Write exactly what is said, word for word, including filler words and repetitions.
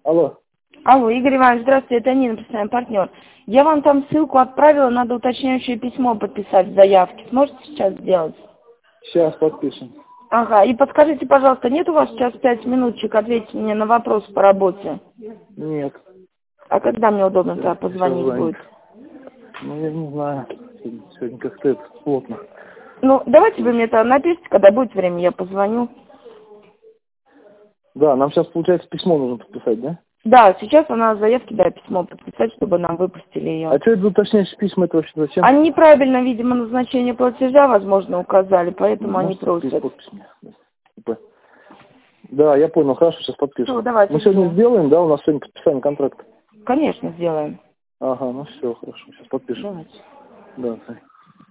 Алло. Алло, Игорь Иванович, здравствуйте, это Нина, постоянный партнер. Я вам там ссылку отправила, надо уточняющее письмо подписать в заявке. Сможете сейчас сделать? Сейчас подпишем. Ага, и подскажите, пожалуйста, нет у вас сейчас пять минуточек ответить мне на вопрос по работе? Нет. А когда мне удобно тогда Сейчас позвонить звонит. будет? Ну, я не знаю. Сегодня, сегодня как-то это плотно. Ну, давайте вы мне это напишите, когда будет время, я позвоню. Да, нам сейчас, получается, письмо нужно подписать, да? Да, сейчас она в заявке, да, письмо подписать, чтобы нам выпустили ее. А что это за уточняющие письма, это вообще зачем? Они неправильно, видимо, назначение платежа, возможно, указали, поэтому они Можете подписать просят. подпись мне? Типа. Да, я понял, хорошо, сейчас подпишем. Ну, давайте Мы сегодня ждем. сделаем, да, у нас сегодня подписание контракта. Конечно, сделаем. Ага, ну все, хорошо, сейчас подпишем. Давайте. Да,